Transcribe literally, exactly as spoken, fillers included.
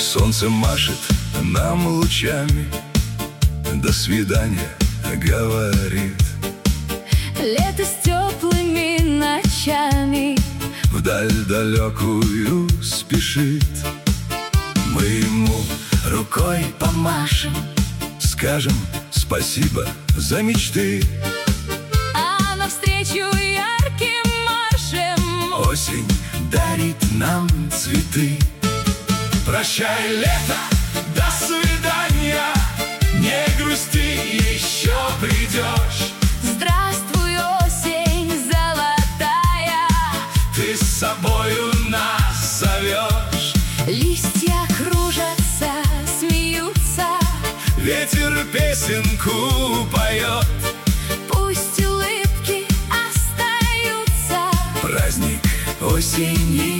Солнце машет нам лучами, до свидания говорит. Лето с теплыми ночами Вдаль далекую спешит. Мы ему рукой помашем, скажем спасибо за мечты. А навстречу ярким маршем Осень дарит нам цветы. Прощай, лето, до свидания, не грусти, еще придешь. Здравствуй, осень золотая, Ты с собою нас зовешь. листья кружатся, смеются, Ветер песенку поет. пусть улыбки остаются. Праздник осени